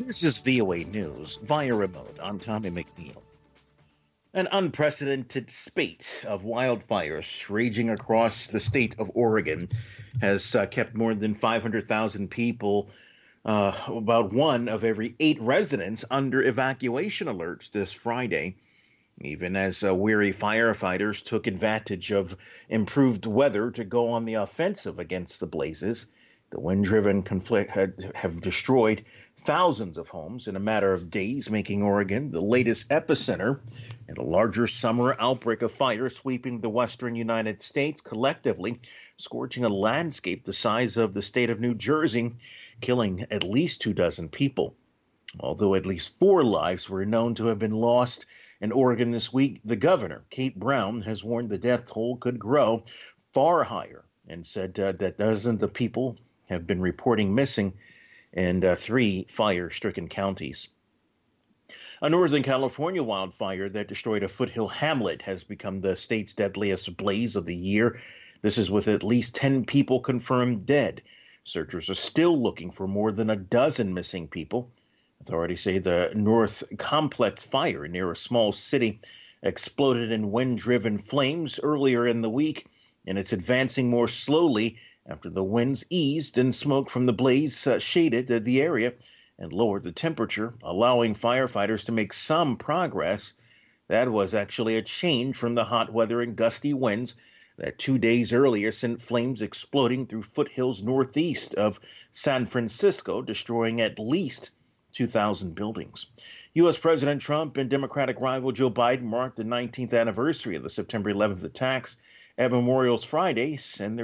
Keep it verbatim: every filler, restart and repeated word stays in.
This is V O A News via remote. I'm Tommy McNeil. An unprecedented spate of wildfires raging across the state of Oregon has uh, kept more than five hundred thousand people, uh, about one of every eight residents, under evacuation alerts this Friday, even as uh, weary firefighters took advantage of improved weather to go on the offensive against the blazes. The wind-driven conflict had, have destroyed thousands of homes in a matter of days, making Oregon the latest epicenter in a larger summer outbreak of fire sweeping the western United States, collectively scorching a landscape the size of the state of New Jersey, killing at least two dozen people. Although at least four lives were known to have been lost in Oregon this week, the governor, Kate Brown, has warned the death toll could grow far higher and said uh, that dozens of people have been reporting missing in uh, three fire-stricken counties. A Northern California wildfire that destroyed a foothill hamlet has become the state's deadliest blaze of the year. This is with at least ten people confirmed dead. Searchers are still looking for more than a dozen missing people. Authorities say the North Complex fire near a small city exploded in wind-driven flames earlier in the week, and it's advancing more slowly after the winds eased and smoke from the blaze uh, shaded uh, the area and lowered the temperature, allowing firefighters to make some progress. That was actually a change from the hot weather and gusty winds that two days earlier sent flames exploding through foothills northeast of San Francisco, destroying at least two thousand buildings. U S. President Trump and Democratic rival Joe Biden marked the nineteenth anniversary of the September eleventh attacks at Memorial's Friday, and